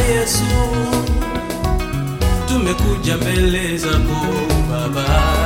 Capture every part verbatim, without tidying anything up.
Yesu, tumekuja mbele zako Baba,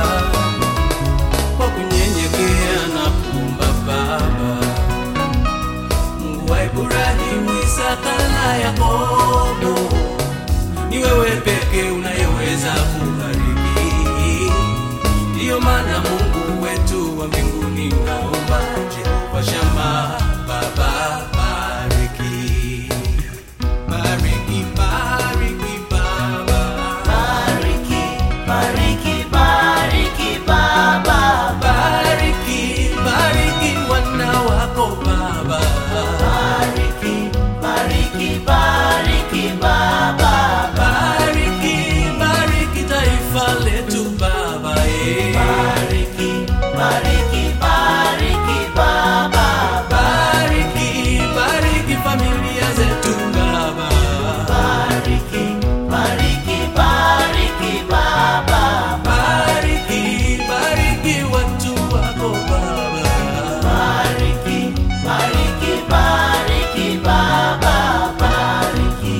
kwa kunyenyekea na kuomba Baba. Mungu wa Ibrahimu, Isaka na Yakobo, ni wewe pekee unayeweza kubariki. Ndiyo maana Mungu wetu wa mbinguni, naomba Jehova Shama, Baba bariki, bariki, bariki Baba, Bariki, bariki, bariki Baba, bariki, bariki wana wako Baba, bariki, bariki, bariki Baba, bariki, bariki taifa letu Baba, eh. bariki, bariki, bariki Baba, Bariki, bariki familia zetu Baba, bariki, bariki, bariki Baba, bariki, bariki watu wako Baba, bariki, bariki, bariki Baba, bariki.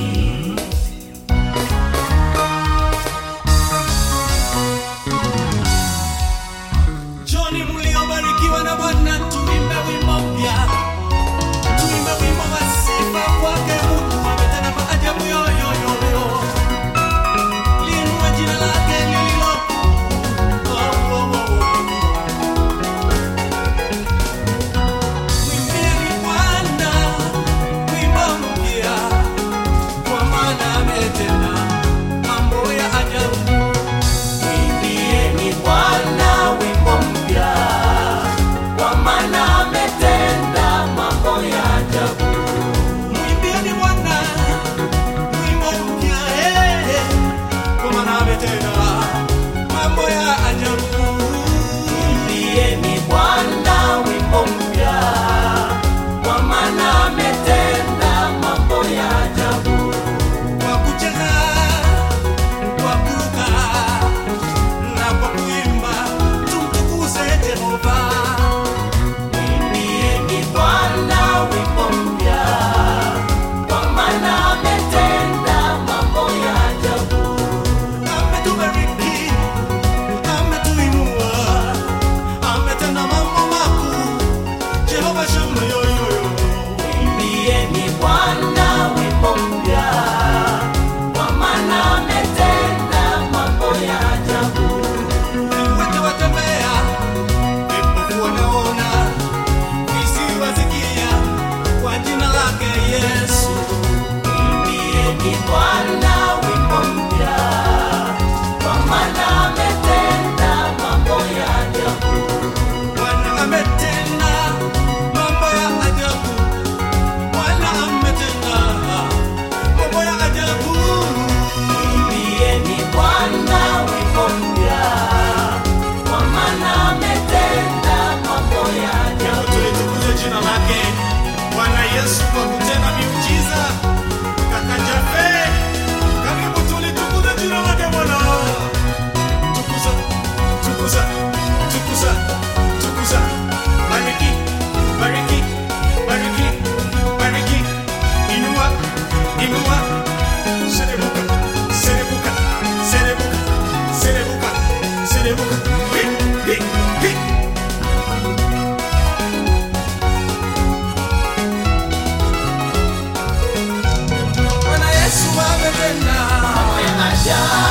Joni mliobarikiwa na Bwana, tuimbe wimbo mpya, tuimbe wimbo wa sifa kwake Mungu, ametenda maajabu yo yo yo yo. Liinue jina lake lililo kuu. Oh, oh, oh, oh. Mwimbieni Bwana wimbo mpya, kwa maana ametenda mambo ya ajabu. Mwimbieni Bwana wimbo mpya, kwa maana ametenda mambo ya ajabu. Mwimbieni Bwana wimbo mpya, eh, kwa maana ametenda mambo ya ajabu. Mwimbieni Bwana wimbo mpya, kwa maana ametenda mambo ya ajabu. Kwa kucheza, kwa kuruka na kwa kuimba, tumtukuze Jehova. Mwimbieni Bwana wimbo mpya, kwa maana ametenda mambo ya ajabu. Ametubariki, ametuinua, ametenda mambo makuu. Jehova Shama, yo yo yo. Mwimbieni Bwana wimbo mpya, kwa maana ametenda mambo ya ajabu. Viwete watembea, vipofu wanaona, viziwi wasikia, kwa jina lake Yesu. Mwimbieni Bwana wimbo mpya, kwa maana ametenda mambo ya ajabu. Bwana ametenda mambo ya ajabu, Bwana ametenda mambo ya ajabu. Mwimbieni Bwana wimbo mpya, kwa maana ametenda mambo ya ajabu. Tulitukuze jina lake Bwana Yesu kwa kutenda miujiza. Kaka Jafe, karibu tulitukuze jina lake Bwana. Tukuza, tukuza, tukuza, tukuza. Bariki, bariki, bariki, bariki. Inua, inua. Serebuka, serebuka, serebuka, serebuka, serebuka. Hi, hi, hi. Bwana Yesu ametenda Mambo ya ajabu.